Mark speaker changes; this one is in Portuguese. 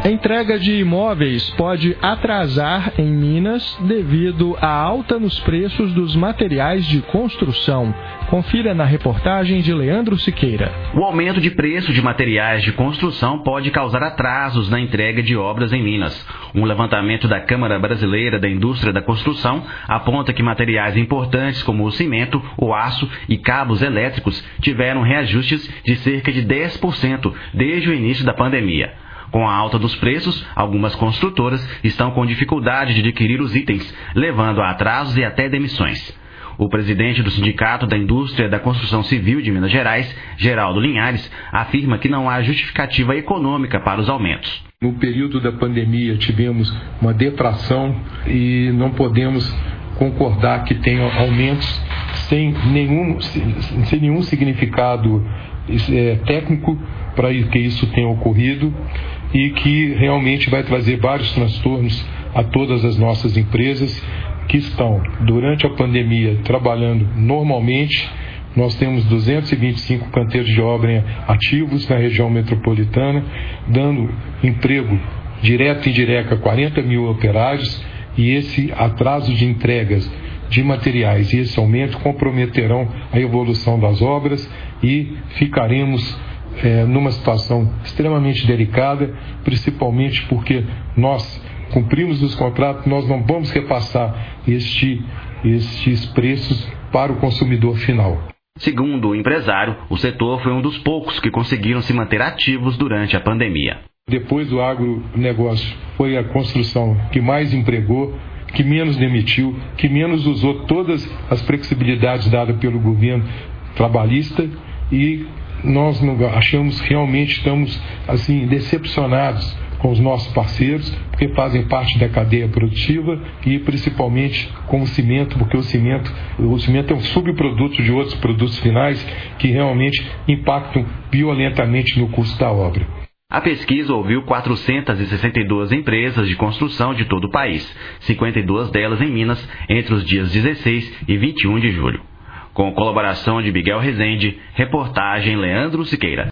Speaker 1: A entrega de imóveis pode atrasar em Minas devido à alta nos preços dos materiais de construção. Confira na reportagem de Leandro Siqueira.
Speaker 2: O aumento de preço de materiais de construção pode causar atrasos na entrega de obras em Minas. Um levantamento da Câmara Brasileira da Indústria da Construção aponta que materiais importantes como o cimento, o aço e cabos elétricos tiveram reajustes de cerca de 10% desde o início da pandemia. Com a alta dos preços, algumas construtoras estão com dificuldade de adquirir os itens, levando a atrasos e até demissões. O presidente do Sindicato da Indústria da Construção Civil de Minas Gerais, Geraldo Linhares, afirma que não há justificativa econômica para os aumentos.
Speaker 3: No período da pandemia tivemos uma deflação e não podemos concordar que tenha aumentos sem nenhum significado técnico para que isso tenha ocorrido e que realmente vai trazer vários transtornos a todas as nossas empresas que estão, durante a pandemia, trabalhando normalmente. Nós temos 225 canteiros de obra ativos na região metropolitana, dando emprego direto e indireto a 40 mil operários, e esse atraso de entregas de materiais e esse aumento comprometerão a evolução das obras e ficaremos numa situação extremamente delicada, principalmente porque nós cumprimos os contratos, nós não vamos repassar estes preços para o consumidor final.
Speaker 2: Segundo o empresário, o setor foi um dos poucos que conseguiram se manter ativos durante a pandemia.
Speaker 3: Depois do agronegócio, foi a construção que mais empregou, que menos demitiu, que menos usou todas as flexibilidades dadas pelo governo trabalhista, e nós achamos realmente, estamos assim decepcionados com os nossos parceiros, porque fazem parte da cadeia produtiva, e principalmente com o cimento, porque o cimento é um subproduto de outros produtos finais que realmente impactam violentamente no custo da obra.
Speaker 2: A pesquisa ouviu 462 empresas de construção de todo o país, 52 delas em Minas, entre os dias 16 e 21 de julho. Com colaboração de Miguel Rezende, reportagem Leandro Siqueira.